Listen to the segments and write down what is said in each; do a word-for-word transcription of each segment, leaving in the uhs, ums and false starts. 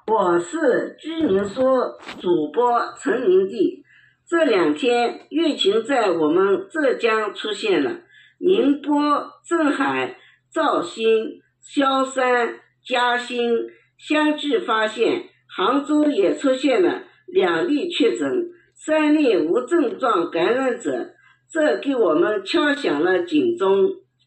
我是居民说主播陈明娣。这两天疫情在我们浙江出现了，宁波、镇海、肇兴、萧山、嘉兴相继发现，杭州也出现了两例确诊，三例无症状感染者，这给我们敲响了警钟。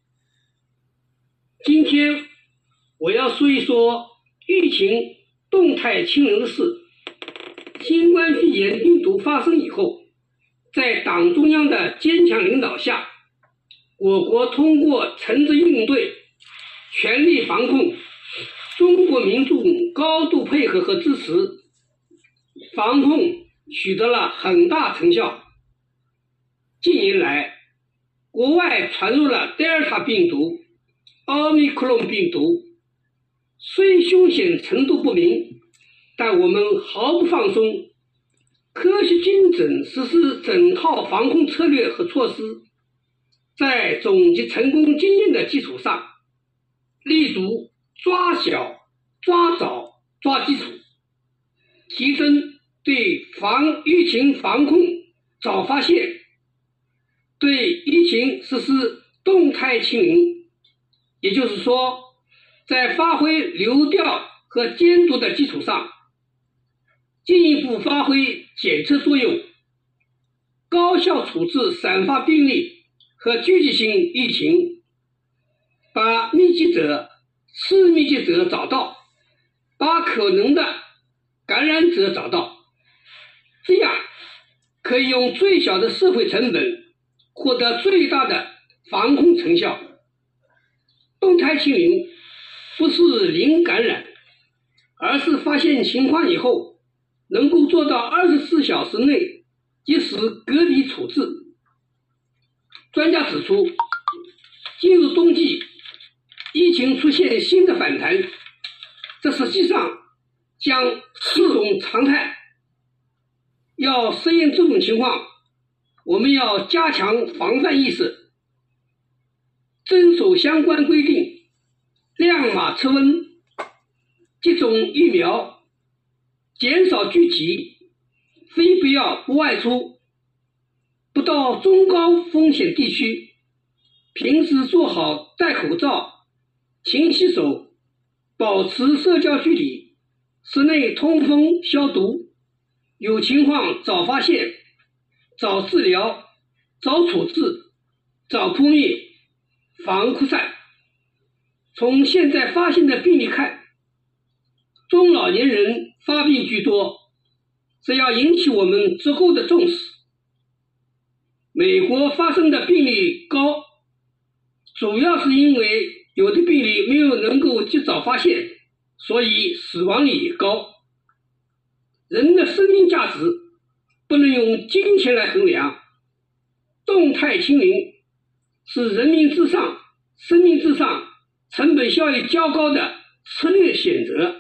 今天我要说一说疫情动态清零的事。新冠肺炎病毒发生以后，在党中央的坚强领导下，我国通过沉着应对、全力防控，中国民众高度配合和支持，防控取得了很大成效。近年来，国外传入了德尔塔病毒、奥密克戎病毒，虽凶险程度不明，但我们毫不放松，科学精准实施整套防控策略和措施，在总结成功经验的基础上，立足抓小、抓早、抓基础，提升对防疫情防控早发现，对疫情实施动态清零。也就是说，在发挥流调和监督的基础上，进一步发挥检测作用，高效处置散发病例和聚集性疫情，把密集者、次密集者找到，把可能的感染者找到，这样可以用最小的社会成本获得最大的防控成效。动态清零不是零感染，而是发现情况以后能够做到二十四小时内及时隔离处置。专家指出，进入冬季，疫情出现新的反弹，这实际上将是一种常态。要适应这种情况，我们要加强防范意识，遵守相关规定，亮码测温，接种疫苗，减少聚集，非必要不外出，不到中高风险地区，平时做好戴口罩、勤洗手，保持社交距离，室内通风消毒，有情况早发现、早治疗、早处置、早扑灭，防扩散。从现在发现的病例看，中老年人发病居多，这要引起我们足够的重视。美国发生的病例高，主要是因为有的病例没有能够及早发现，所以死亡率也高。人的生命价值不能用金钱来衡量，动态清零是人民至上、生命至上、成本效益较高的策略选择。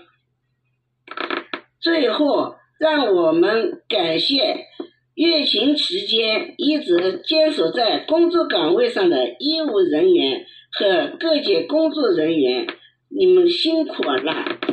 最后，让我们感谢疫情期间一直坚守在工作岗位上的医务人员和各界工作人员，你们辛苦了。